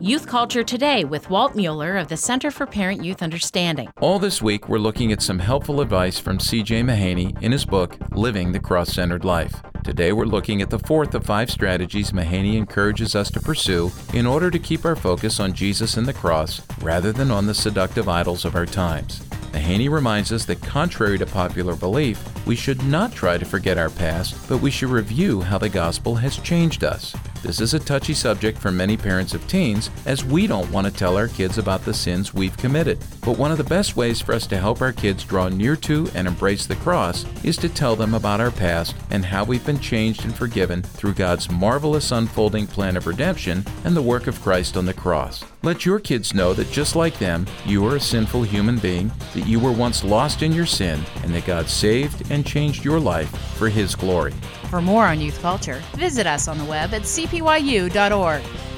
Youth Culture Today with Walt Mueller of the Center for Parent-Youth Understanding. All this week, we're looking at some helpful advice from C.J. Mahaney in his book, Living the Cross-Centered Life. Today, we're looking at the fourth of 5 strategies Mahaney encourages us to pursue in order to keep our focus on Jesus and the cross rather than on the seductive idols of our times. Mahaney reminds us that contrary to popular belief, we should not try to forget our past, but we should review how the gospel has changed us. This is a touchy subject for many parents of teens, as we don't want to tell our kids about the sins we've committed. But one of the best ways for us to help our kids draw near to and embrace the cross is to tell them about our past and how we've been changed and forgiven through God's marvelous unfolding plan of redemption and the work of Christ on the cross. Let your kids know that just like them, you are a sinful human being, that you were once lost in your sin, and that God saved and changed your life for His glory. For more on youth culture, visit us on the web at cpyu.org.